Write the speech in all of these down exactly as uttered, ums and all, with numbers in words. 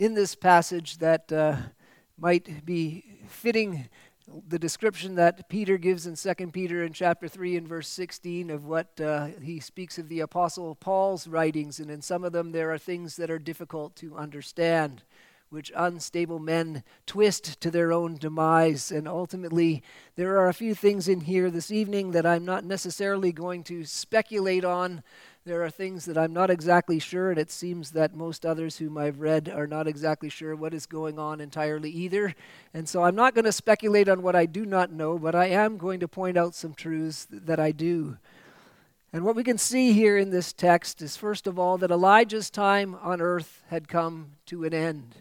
in this passage that uh, might be fitting the description that Peter gives in Second Peter in chapter three and verse sixteen of what uh, he speaks of the Apostle Paul's writings, and in some of them there are things that are difficult to understand, which unstable men twist to their own demise. And ultimately, there are a few things in here this evening that I'm not necessarily going to speculate on. There are things that I'm not exactly sure, and it seems that most others whom I've read are not exactly sure what is going on entirely either. And so I'm not going to speculate on what I do not know, but I am going to point out some truths that I do. And what we can see here in this text is, first of all, that Elijah's time on earth had come to an end.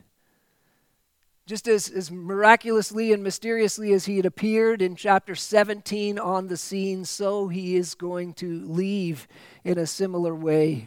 Just as, as miraculously and mysteriously as he had appeared in chapter seventeen on the scene, so he is going to leave in a similar way.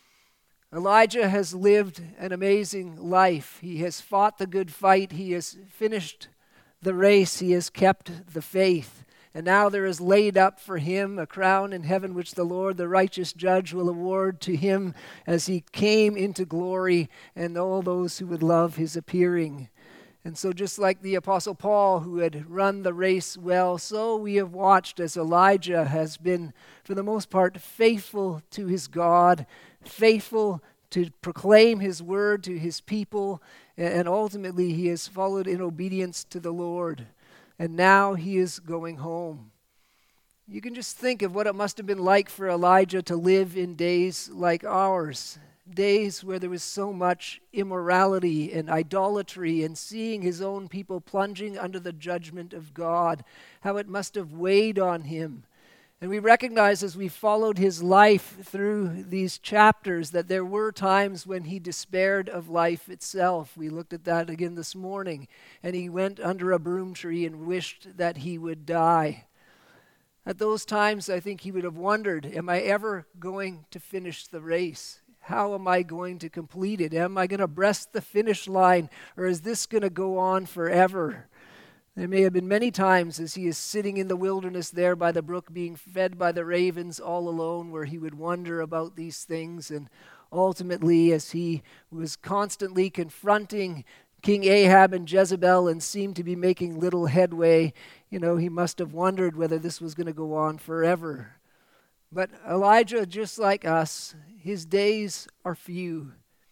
Elijah has lived an amazing life. He has fought the good fight. He has finished the race. He has kept the faith. And now there is laid up for him a crown in heaven, which the Lord, the righteous judge, will award to him as he came into glory, and all those who would love his appearing. And so just like the Apostle Paul, who had run the race well, so we have watched as Elijah has been, for the most part, faithful to his God, faithful to proclaim his word to his people, and ultimately he has followed in obedience to the Lord. And now he is going home. You can just think of what it must have been like for Elijah to live in days like ours. Days where there was so much immorality and idolatry, and seeing his own people plunging under the judgment of God, how it must have weighed on him. And we recognize as we followed his life through these chapters that there were times when he despaired of life itself. We looked at that again this morning, and he went under a broom tree and wished that he would die. At those times, I think he would have wondered, am I ever going to finish the race? How am I going to complete it? Am I going to breast the finish line, or is this going to go on forever? There may have been many times as he is sitting in the wilderness there by the brook being fed by the ravens all alone, where he would wonder about these things. And ultimately, as he was constantly confronting King Ahab and Jezebel and seemed to be making little headway, you know, he must have wondered whether this was going to go on forever. But Elijah, just like us, his days are few.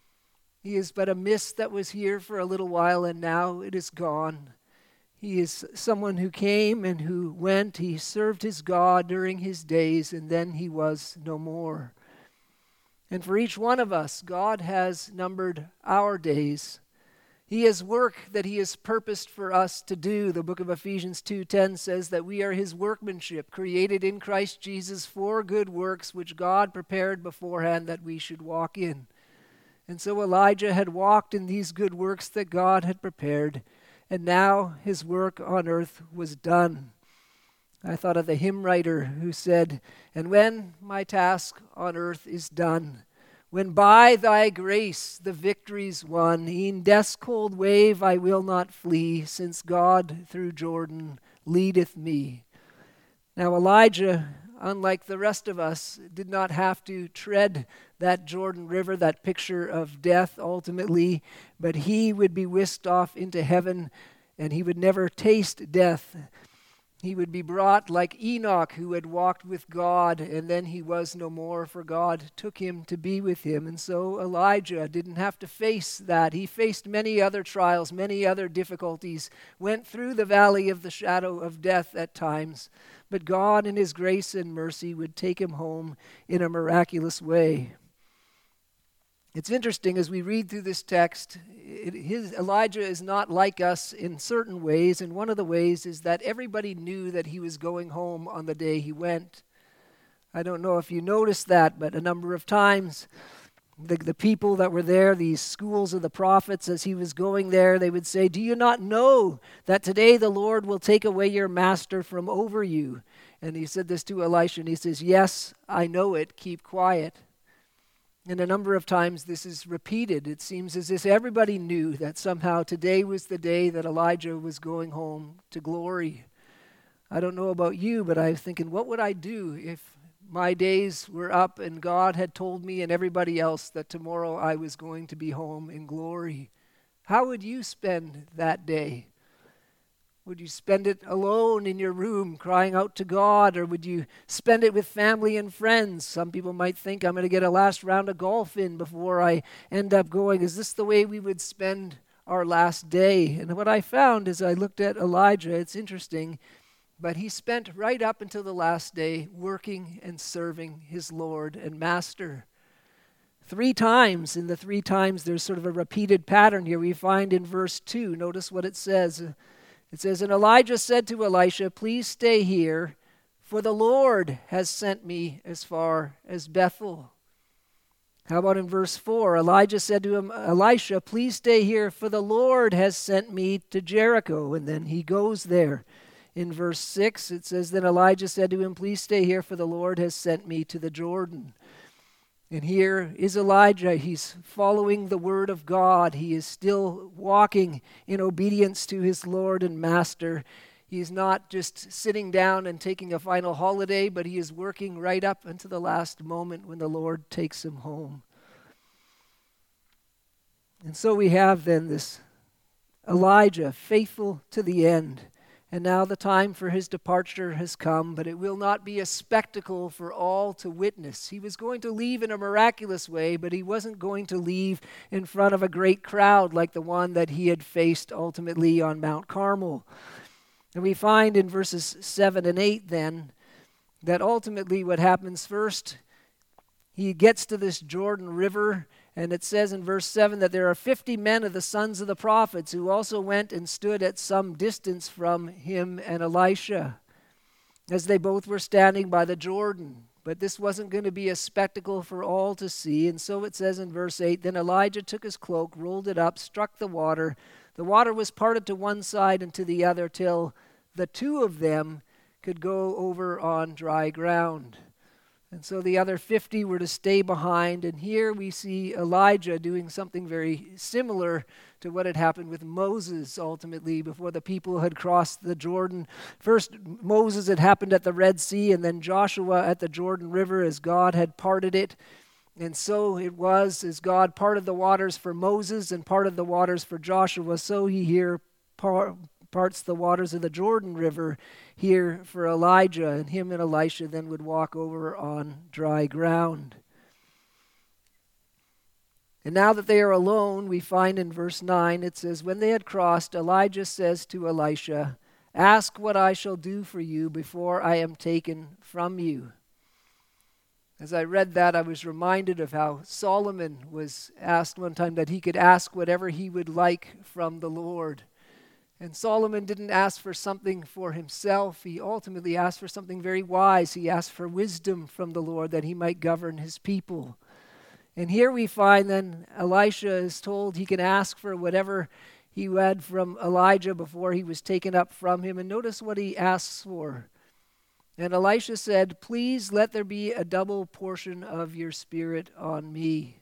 He is but a mist that was here for a little while, and now it is gone. He is someone who came and who went. He served his God during his days, and then he was no more. And for each one of us, God has numbered our days. He has work that he has purposed for us to do. The book of Ephesians two ten says that we are his workmanship, created in Christ Jesus for good works, which God prepared beforehand that we should walk in. And so Elijah had walked in these good works that God had prepared, and now his work on earth was done. I thought of the hymn writer who said, "And when my task on earth is done, when by thy grace the victory's won, e'en death's cold wave I will not flee, since God through Jordan leadeth me." Now Elijah, unlike the rest of us, did not have to tread that Jordan River, that picture of death ultimately, but he would be whisked off into heaven, and he would never taste death. He would be brought like Enoch, who had walked with God, and then he was no more, for God took him to be with him. And so Elijah didn't have to face that. He faced many other trials, many other difficulties, went through the valley of the shadow of death at times, but God in his grace and mercy would take him home in a miraculous way. It's interesting as we read through this text, it, his, Elijah is not like us in certain ways, and one of the ways is that everybody knew that he was going home on the day he went. I don't know if you noticed that, but a number of times the, the people that were there, these schools of the prophets, as he was going there, they would say, "Do you not know that today the Lord will take away your master from over you?" And he said this to Elisha, and he says, "Yes, I know it, keep quiet." And a number of times this is repeated. It seems as if everybody knew that somehow today was the day that Elijah was going home to glory. I don't know about you, but I was thinking, what would I do if my days were up and God had told me and everybody else that tomorrow I was going to be home in glory? How would you spend that day? Would you spend it alone in your room crying out to God, or would you spend it with family and friends? Some people might think, I'm going to get a last round of golf in before I end up going. Is this the way we would spend our last day? And what I found as I looked at Elijah, it's interesting, but he spent right up until the last day working and serving his Lord and Master. Three times, in the three times, there's sort of a repeated pattern here. We find in verse two, notice what it says. It says, and Elijah said to Elisha, please stay here, for the Lord has sent me as far as Bethel. How about in verse four? Elijah said to him, Elisha, please stay here, for the Lord has sent me to Jericho. And then he goes there. In verse six, it says, then Elijah said to him, please stay here, for the Lord has sent me to the Jordan. And here is Elijah. He's following the word of God. He is still walking in obedience to his Lord and Master. He's not just sitting down and taking a final holiday, but he is working right up until the last moment when the Lord takes him home. And so we have then this Elijah, faithful to the end. And now the time for his departure has come, but it will not be a spectacle for all to witness. He was going to leave in a miraculous way, but he wasn't going to leave in front of a great crowd like the one that he had faced ultimately on Mount Carmel. And we find in verses seven and eight then that ultimately what happens first, he gets to this Jordan River. And it says in verse seven that there are fifty men of the sons of the prophets who also went and stood at some distance from him and Elisha, as they both were standing by the Jordan. But this wasn't going to be a spectacle for all to see. And so it says in verse eight, then Elijah took his cloak, rolled it up, struck the water. The water was parted to one side and to the other till the two of them could go over on dry ground. And so the other fifty were to stay behind. And here we see Elijah doing something very similar to what had happened with Moses ultimately before the people had crossed the Jordan. First, Moses had happened at the Red Sea, and then Joshua at the Jordan River as God had parted it. And so it was as God parted the waters for Moses and parted the waters for Joshua, so he here par- parts the waters of the Jordan River here for Elijah, and him and Elisha then would walk over on dry ground. And now that they are alone, we find in verse nine, it says, when they had crossed, Elijah says to Elisha, ask what I shall do for you before I am taken from you. As I read that, I was reminded of how Solomon was asked one time that he could ask whatever he would like from the Lord. And Solomon didn't ask for something for himself. He ultimately asked for something very wise. He asked for wisdom from the Lord that he might govern his people. And here we find then Elisha is told he can ask for whatever he had from Elijah before he was taken up from him. And notice what he asks for. And Elisha said, please let there be a double portion of your spirit on me.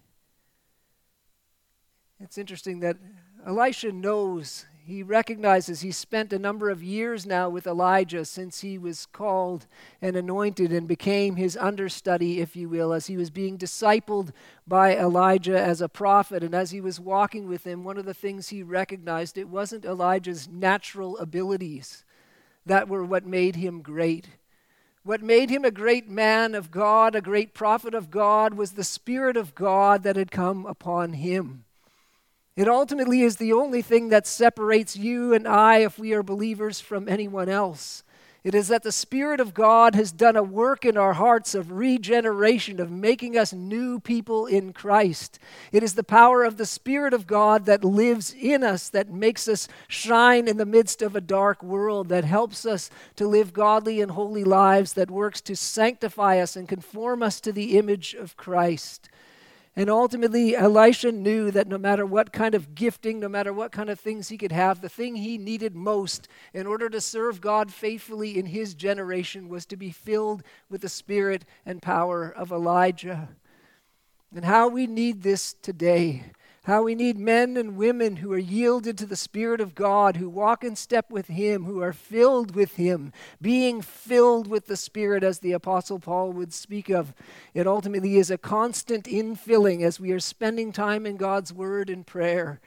It's interesting that Elisha knows, he recognizes he spent a number of years now with Elijah since he was called and anointed and became his understudy, if you will, as he was being discipled by Elijah as a prophet. And as he was walking with him, one of the things he recognized, it wasn't Elijah's natural abilities that were what made him great. What made him a great man of God, a great prophet of God, was the Spirit of God that had come upon him. It ultimately is the only thing that separates you and I, if we are believers, from anyone else. It is that the Spirit of God has done a work in our hearts of regeneration, of making us new people in Christ. It is the power of the Spirit of God that lives in us, that makes us shine in the midst of a dark world, that helps us to live godly and holy lives, that works to sanctify us and conform us to the image of Christ. And ultimately, Elisha knew that no matter what kind of gifting, no matter what kind of things he could have, the thing he needed most in order to serve God faithfully in his generation was to be filled with the spirit and power of Elijah. And how we need this today. How we need men and women who are yielded to the Spirit of God, who walk in step with Him, who are filled with Him, being filled with the Spirit, as the Apostle Paul would speak of. It ultimately is a constant infilling as we are spending time in God's Word and prayer,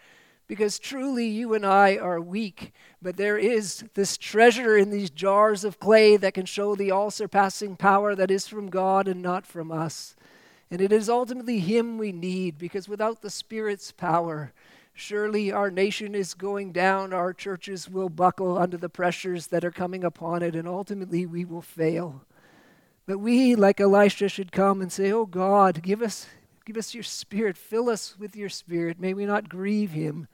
Because truly you and I are weak, but there is this treasure in these jars of clay that can show the all-surpassing power that is from God and not from us. And it is ultimately Him we need, because without the Spirit's power, surely our nation is going down, our churches will buckle under the pressures that are coming upon it, and ultimately we will fail. But we, like Elisha, should come and say, "Oh God, give us Give us your Spirit. Fill us with your Spirit. May we not grieve Him."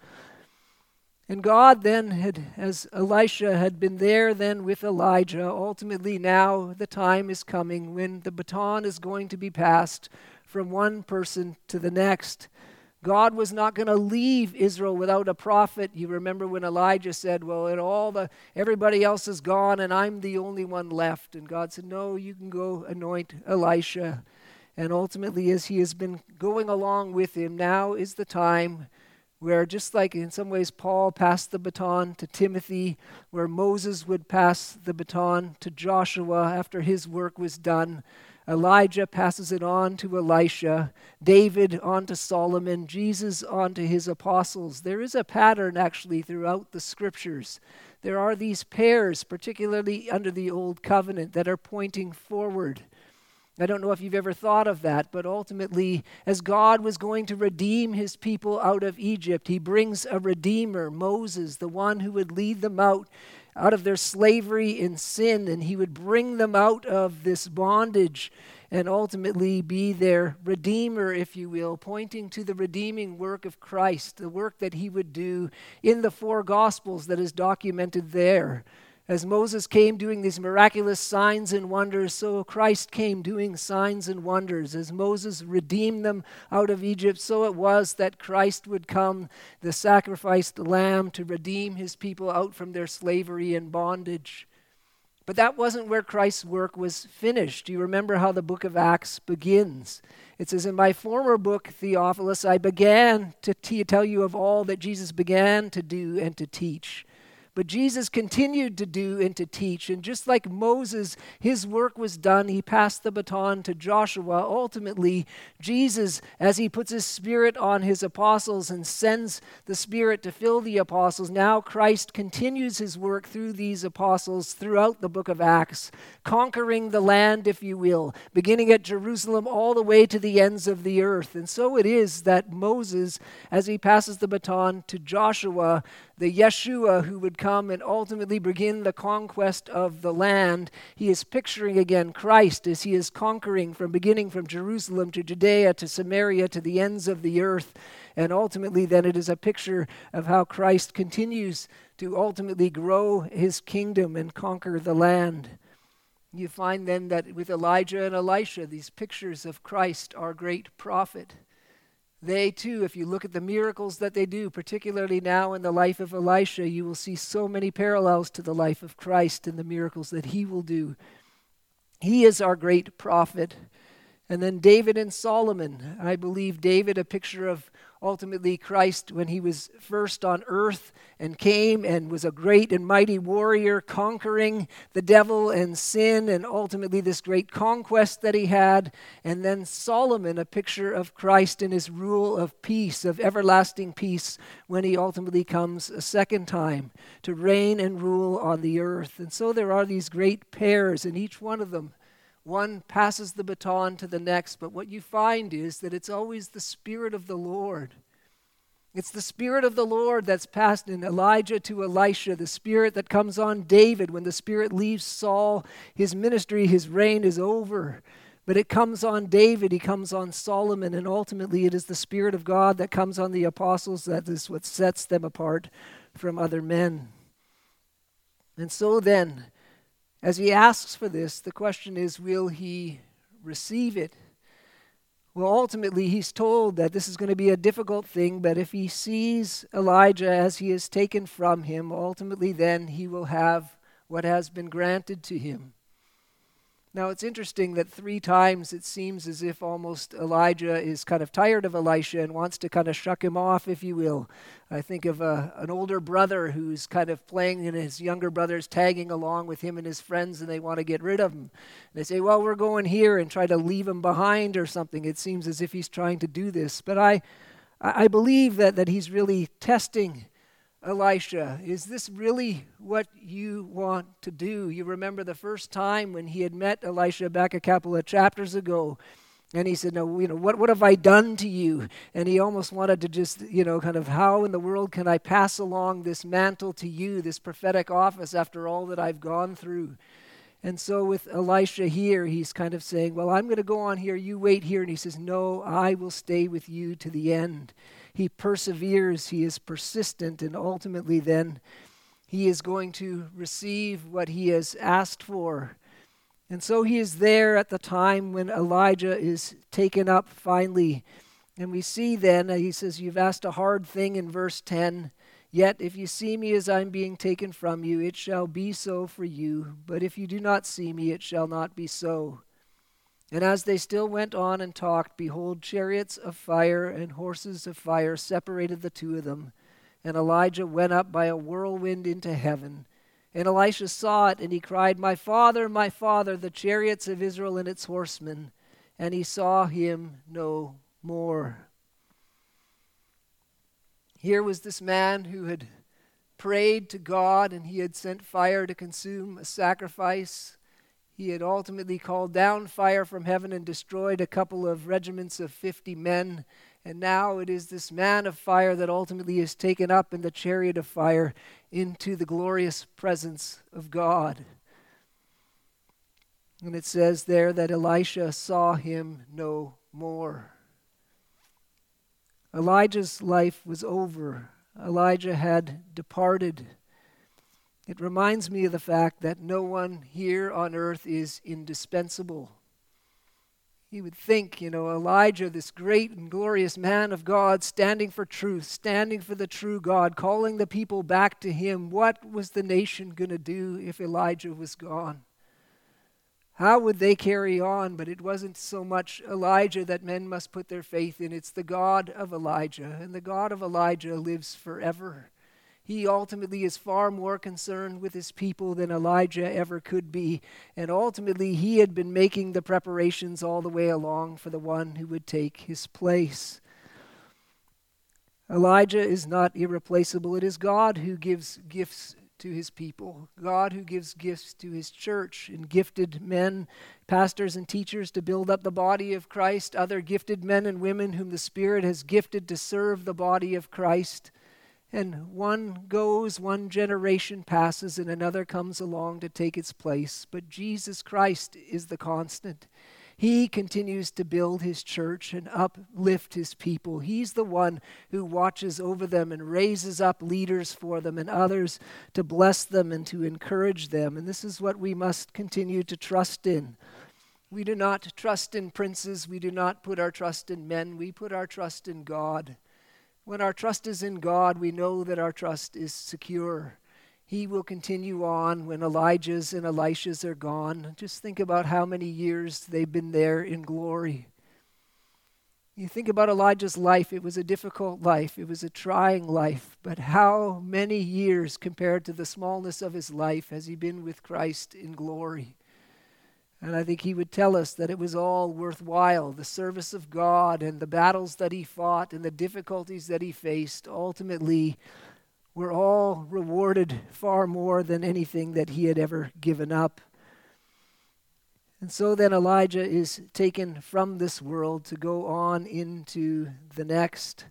And God then had, as Elisha had been there then with Elijah, ultimately now the time is coming when the baton is going to be passed from one person to the next. God was not going to leave Israel without a prophet. You remember when Elijah said, well, and all the everybody else is gone and I'm the only one left. And God said, no, you can go anoint Elisha. And ultimately, as he has been going along with him, now is the time where, just like in some ways Paul passed the baton to Timothy, where Moses would pass the baton to Joshua after his work was done, Elijah passes it on to Elisha, David on to Solomon, Jesus on to his apostles. There is a pattern actually throughout the scriptures. There are these pairs, particularly under the Old Covenant, that are pointing forward. I don't know if you've ever thought of that, but ultimately, as God was going to redeem his people out of Egypt, he brings a redeemer, Moses, the one who would lead them out, out of their slavery in sin, and he would bring them out of this bondage and ultimately be their redeemer, if you will, pointing to the redeeming work of Christ, the work that he would do in the four Gospels that is documented there. As Moses came doing these miraculous signs and wonders, so Christ came doing signs and wonders. As Moses redeemed them out of Egypt, so it was that Christ would come, the sacrificed lamb, to redeem his people out from their slavery and bondage. But that wasn't where Christ's work was finished. You remember how the book of Acts begins. It says, "In my former book, Theophilus, I began to t- tell you of all that Jesus began to do and to teach." But Jesus continued to do and to teach. And just like Moses, his work was done. He passed the baton to Joshua. Ultimately, Jesus, as he puts his Spirit on his apostles and sends the Spirit to fill the apostles, now Christ continues his work through these apostles throughout the book of Acts, conquering the land, if you will, beginning at Jerusalem all the way to the ends of the earth. And so it is that Moses, as he passes the baton to Joshua, the Yeshua who would come and ultimately begin the conquest of the land, he is picturing again Christ as he is conquering from beginning from Jerusalem to Judea to Samaria to the ends of the earth. And ultimately then it is a picture of how Christ continues to ultimately grow his kingdom and conquer the land. You find then that with Elijah and Elisha, these pictures of Christ, our great prophet. They too, if you look at the miracles that they do, particularly now in the life of Elisha, you will see so many parallels to the life of Christ and the miracles that he will do. He is our great prophet. And then David and Solomon. I believe David, a picture of ultimately Christ when he was first on earth and came and was a great and mighty warrior, conquering the devil and sin, and ultimately this great conquest that he had. And then Solomon, a picture of Christ in his rule of peace, of everlasting peace, when he ultimately comes a second time to reign and rule on the earth. And so there are these great pairs, and each one of them, one passes the baton to the next, but what you find is that it's always the Spirit of the Lord. It's the Spirit of the Lord that's passed in Elijah to Elisha, the Spirit that comes on David. When the Spirit leaves Saul, his ministry, his reign is over. But it comes on David, he comes on Solomon, and ultimately it is the Spirit of God that comes on the apostles. That is what sets them apart from other men. And so then, as he asks for this, the question is, will he receive it? Well, ultimately, he's told that this is going to be a difficult thing, but if he sees Elijah as he is taken from him, ultimately then he will have what has been granted to him. Now, it's interesting that three times it seems as if almost Elijah is kind of tired of Elisha and wants to kind of shuck him off, if you will. I think of a, an older brother who's kind of playing and his younger brother's tagging along with him and his friends, and they want to get rid of him. And they say, well, we're going here, and try to leave him behind or something. It seems as if he's trying to do this. But I, I, I believe that, that he's really testing Elisha. Is this really what you want to do? You remember the first time when he had met Elisha back a couple of chapters ago, and he said, no, you know, what, what have I done to you? And he almost wanted to just, you know, kind of, how in the world can I pass along this mantle to you, this prophetic office, after all that I've gone through? And so with Elisha here, he's kind of saying, well, I'm going to go on here, you wait here. And he says, no, I will stay with you to the end. He perseveres, he is persistent, and ultimately then he is going to receive what he has asked for. And so he is there at the time when Elijah is taken up finally. And we see then, uh, he says, you've asked a hard thing in verse ten. Yet if you see me as I'm being taken from you, it shall be so for you. But if you do not see me, it shall not be so. And as they still went on and talked, behold, chariots of fire and horses of fire separated the two of them. And Elijah went up by a whirlwind into heaven. And Elisha saw it, and he cried, my father, my father, the chariots of Israel and its horsemen. And he saw him no more. Here was this man who had prayed to God, and he had sent fire to consume a sacrifice. He had ultimately called down fire from heaven and destroyed a couple of regiments of fifty men. And now it is this man of fire that ultimately is taken up in the chariot of fire into the glorious presence of God. And it says there that Elisha saw him no more. Elijah's life was over. Elijah had departed. It reminds me of the fact that no one here on earth is indispensable. You would think, you know, Elijah, this great and glorious man of God, standing for truth, standing for the true God, calling the people back to him. What was the nation going to do if Elijah was gone? How would they carry on? But it wasn't so much Elijah that men must put their faith in. It's the God of Elijah. And the God of Elijah lives forever. He ultimately is far more concerned with his people than Elijah ever could be. And ultimately, he had been making the preparations all the way along for the one who would take his place. Elijah is not irreplaceable. It is God who gives gifts to his people. God who gives gifts to his church and gifted men, pastors and teachers to build up the body of Christ, other gifted men and women whom the Spirit has gifted to serve the body of Christ. And one goes, one generation passes, and another comes along to take its place. But Jesus Christ is the constant. He continues to build his church and uplift his people. He's the one who watches over them and raises up leaders for them and others to bless them and to encourage them. And this is what we must continue to trust in. We do not trust in princes. We do not put our trust in men. We put our trust in God. When our trust is in God, we know that our trust is secure. He will continue on when Elijah's and Elisha's are gone. Just think about how many years they've been there in glory. You think about Elijah's life. It was a difficult life. It was a trying life. But how many years compared to the smallness of his life has he been with Christ in glory? And I think he would tell us that it was all worthwhile. The service of God and the battles that he fought and the difficulties that he faced ultimately were all rewarded far more than anything that he had ever given up. And so then Elijah is taken from this world to go on into the next.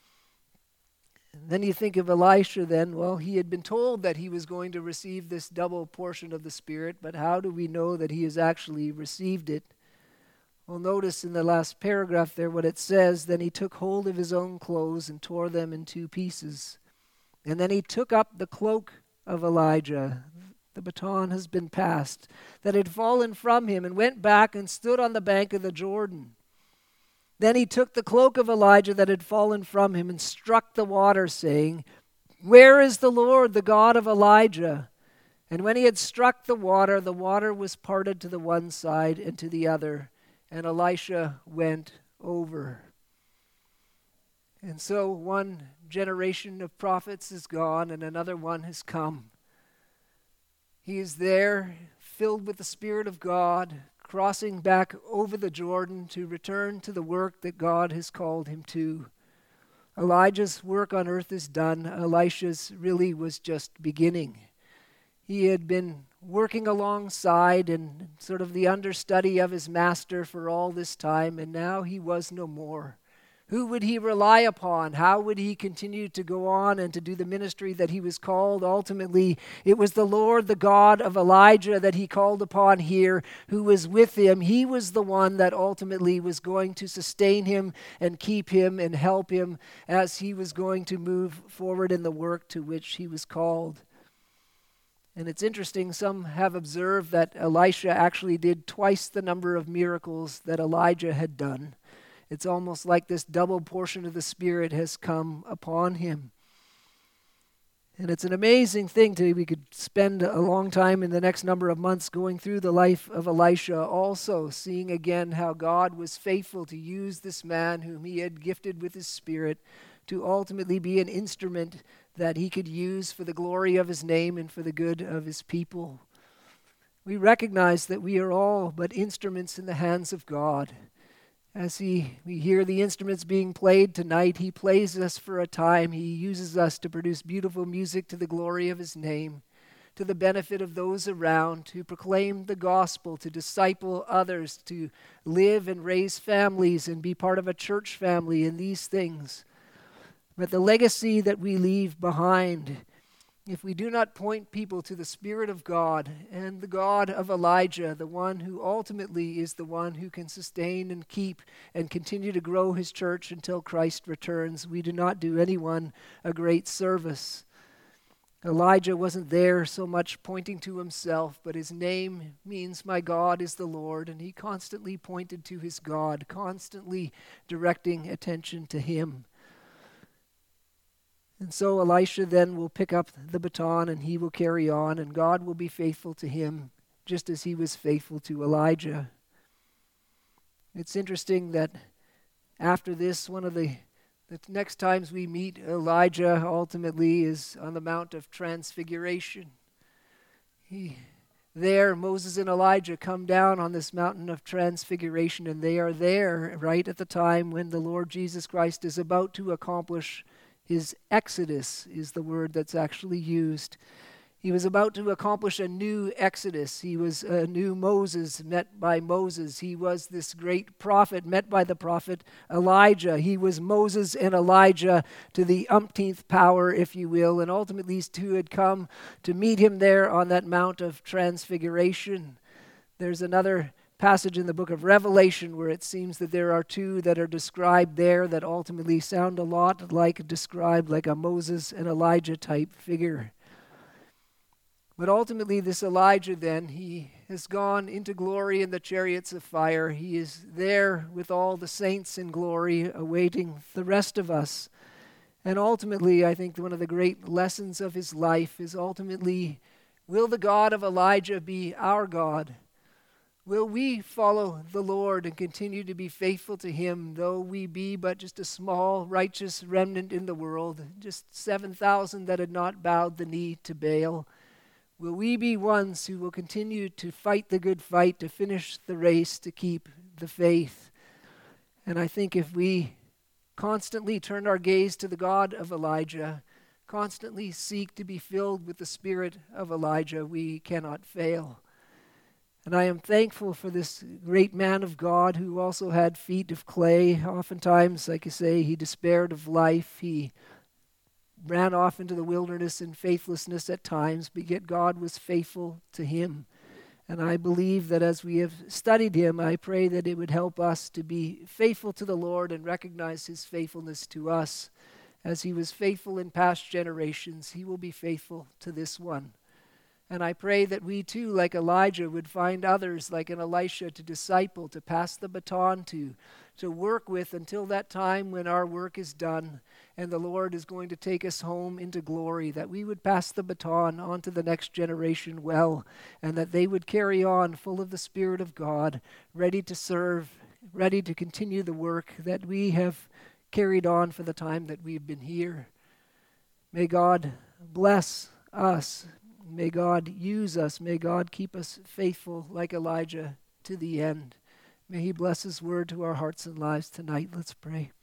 And then you think of Elisha then, well, he had been told that he was going to receive this double portion of the Spirit, but how do we know that he has actually received it? Well, notice in the last paragraph there what it says, then he took hold of his own clothes and tore them in two pieces. And then he took up the cloak of Elijah, the baton has been passed, that had fallen from him, and went back and stood on the bank of the Jordan. Then he took the cloak of Elijah that had fallen from him and struck the water, saying, Where is the Lord, the God of Elijah? And when he had struck the water, the water was parted to the one side and to the other, and Elisha went over. And so one generation of prophets is gone and another one has come. He is there, filled with the Spirit of God, crossing back over the Jordan to return to the work that God has called him to. Elijah's work on earth is done. Elisha's really was just beginning. He had been working alongside and sort of the understudy of his master for all this time, and now he was no more. Who would he rely upon? How would he continue to go on and to do the ministry that he was called? Ultimately, it was the Lord, the God of Elijah, that he called upon here, who was with him. He was the one that ultimately was going to sustain him and keep him and help him as he was going to move forward in the work to which he was called. And it's interesting, some have observed that Elisha actually did twice the number of miracles that Elijah had done. It's almost like this double portion of the Spirit has come upon him. And it's an amazing thing to, we could spend a long time in the next number of months going through the life of Elisha, also seeing again how God was faithful to use this man whom he had gifted with his Spirit to ultimately be an instrument that he could use for the glory of his name and for the good of his people. We recognize that we are all but instruments in the hands of God. As he, we hear the instruments being played tonight, he plays us for a time. He uses us to produce beautiful music to the glory of his name, to the benefit of those around, to proclaim the gospel, to disciple others, to live and raise families and be part of a church family in these things. But the legacy that we leave behind, if we do not point people to the Spirit of God and the God of Elijah, the one who ultimately is the one who can sustain and keep and continue to grow his church until Christ returns, we do not do anyone a great service. Elijah wasn't there so much pointing to himself, but his name means my God is the Lord, and he constantly pointed to his God, constantly directing attention to him. And so Elisha then will pick up the baton and he will carry on, and God will be faithful to him just as he was faithful to Elijah. It's interesting that after this, one of the, the next times we meet Elijah ultimately is on the Mount of Transfiguration. He, there, Moses and Elijah come down on this mountain of Transfiguration, and they are there right at the time when the Lord Jesus Christ is about to accomplish his exodus, is the word that's actually used. He was about to accomplish a new exodus. He was a new Moses met by Moses. He was this great prophet met by the prophet Elijah. He was Moses and Elijah to the umpteenth power, if you will. And ultimately these two had come to meet him there on that Mount of Transfiguration. There's another passage in the book of Revelation where it seems that there are two that are described there that ultimately sound a lot like described like a Moses and Elijah type figure. But ultimately this Elijah then, he has gone into glory in the chariots of fire. He is there with all the saints in glory awaiting the rest of us. And ultimately I think one of the great lessons of his life is ultimately, will the God of Elijah be our God? Will we follow the Lord and continue to be faithful to him, though we be but just a small righteous remnant in the world, just seven thousand that had not bowed the knee to Baal? Will we be ones who will continue to fight the good fight, to finish the race, to keep the faith? And I think if we constantly turn our gaze to the God of Elijah, constantly seek to be filled with the Spirit of Elijah, we cannot fail. And I am thankful for this great man of God who also had feet of clay. Oftentimes, like I say, he despaired of life. He ran off into the wilderness in faithlessness at times, but yet God was faithful to him. And I believe that as we have studied him, I pray that it would help us to be faithful to the Lord and recognize his faithfulness to us. As he was faithful in past generations, he will be faithful to this one. And I pray that we too, like Elijah, would find others like an Elisha to disciple, to pass the baton to, to work with until that time when our work is done and the Lord is going to take us home into glory, that we would pass the baton on to the next generation well, and that they would carry on full of the Spirit of God, ready to serve, ready to continue the work that we have carried on for the time that we've been here. May God bless us. May God use us. May God keep us faithful like Elijah to the end. May he bless his word to our hearts and lives tonight. Let's pray.